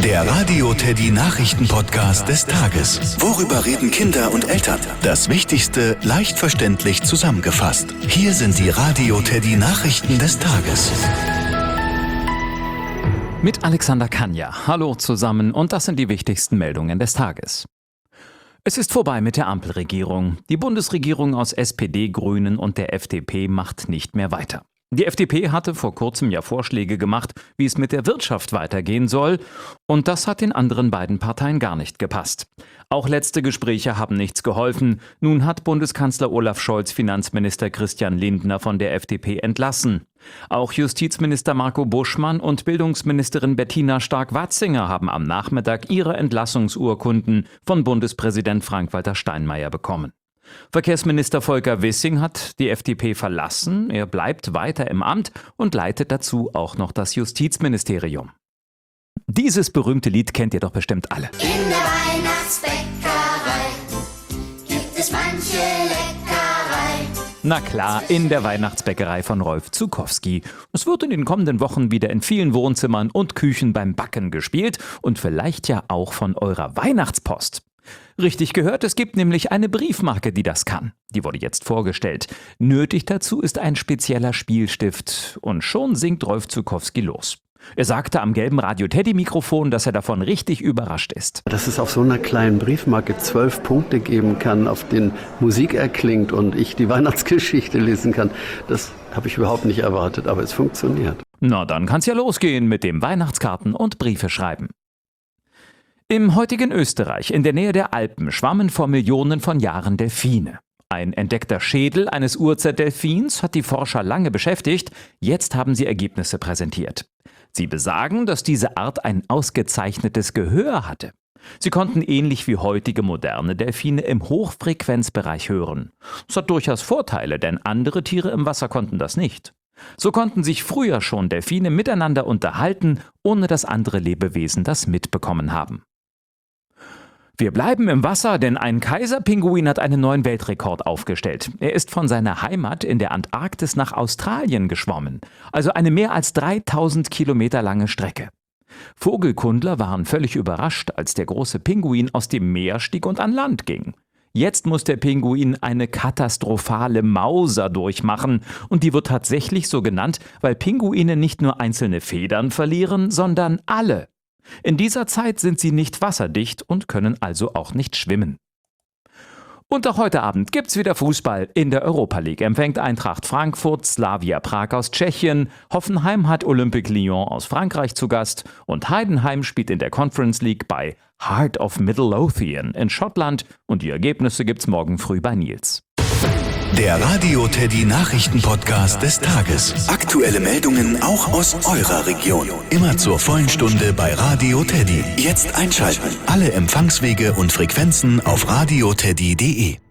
Der Radio Teddy Nachrichten-Podcast des Tages. Worüber reden Kinder und Eltern? Das Wichtigste leicht verständlich zusammengefasst. Hier sind die Radio Teddy Nachrichten des Tages. Mit Alexander Kanja. Hallo zusammen und das sind die wichtigsten Meldungen des Tages. Es ist vorbei mit der Ampelregierung. Die Bundesregierung aus SPD, Grünen und der FDP macht nicht mehr weiter. Die FDP hatte vor kurzem ja Vorschläge gemacht, wie es mit der Wirtschaft weitergehen soll. Und das hat den anderen beiden Parteien gar nicht gepasst. Auch letzte Gespräche haben nichts geholfen. Nun hat Bundeskanzler Olaf Scholz Finanzminister Christian Lindner von der FDP entlassen. Auch Justizminister Marco Buschmann und Bildungsministerin Bettina Stark-Watzinger haben am Nachmittag ihre Entlassungsurkunden von Bundespräsident Frank-Walter Steinmeier bekommen. Verkehrsminister Volker Wissing hat die FDP verlassen. Er bleibt weiter im Amt und leitet dazu auch noch das Justizministerium. Dieses berühmte Lied kennt ihr doch bestimmt alle. In der Weihnachtsbäckerei gibt es manche Leckerei. Na klar, in der Weihnachtsbäckerei von Rolf Zukowski. Es wird in den kommenden Wochen wieder in vielen Wohnzimmern und Küchen beim Backen gespielt und vielleicht ja auch von eurer Weihnachtspost. Richtig gehört, es gibt nämlich eine Briefmarke, die das kann. Die wurde jetzt vorgestellt. Nötig dazu ist ein spezieller Spielstift und schon singt Rolf Zukowski los. Er sagte am gelben Radio-Teddy-Mikrofon, dass er davon richtig überrascht ist. Dass es auf so einer kleinen Briefmarke 12 Punkte geben kann, auf denen Musik erklingt und ich die Weihnachtsgeschichte lesen kann, das habe ich überhaupt nicht erwartet, aber es funktioniert. Na, dann kann's ja losgehen mit dem Weihnachtskarten und Briefe schreiben. Im heutigen Österreich, in der Nähe der Alpen, schwammen vor Millionen von Jahren Delfine. Ein entdeckter Schädel eines Urzeitdelfins hat die Forscher lange beschäftigt. Jetzt haben sie Ergebnisse präsentiert. Sie besagen, dass diese Art ein ausgezeichnetes Gehör hatte. Sie konnten ähnlich wie heutige moderne Delfine im Hochfrequenzbereich hören. Das hat durchaus Vorteile, denn andere Tiere im Wasser konnten das nicht. So konnten sich früher schon Delfine miteinander unterhalten, ohne dass andere Lebewesen das mitbekommen haben. Wir bleiben im Wasser, denn ein Kaiserpinguin hat einen neuen Weltrekord aufgestellt. Er ist von seiner Heimat in der Antarktis nach Australien geschwommen, also eine mehr als 3000 Kilometer lange Strecke. Vogelkundler waren völlig überrascht, als der große Pinguin aus dem Meer stieg und an Land ging. Jetzt muss der Pinguin eine katastrophale Mauser durchmachen und die wird tatsächlich so genannt, weil Pinguine nicht nur einzelne Federn verlieren, sondern alle. In dieser Zeit sind sie nicht wasserdicht und können also auch nicht schwimmen. Und auch heute Abend gibt's wieder Fußball. In der Europa League empfängt Eintracht Frankfurt Slavia Prag aus Tschechien, Hoffenheim hat Olympique Lyon aus Frankreich zu Gast und Heidenheim spielt in der Conference League bei Heart of Midlothian in Schottland und die Ergebnisse gibt's morgen früh bei Nils. Der Radio Teddy Nachrichten-Podcast des Tages. Aktuelle Meldungen auch aus eurer Region. Immer zur vollen Stunde bei Radio Teddy. Jetzt einschalten. Alle Empfangswege und Frequenzen auf radioteddy.de.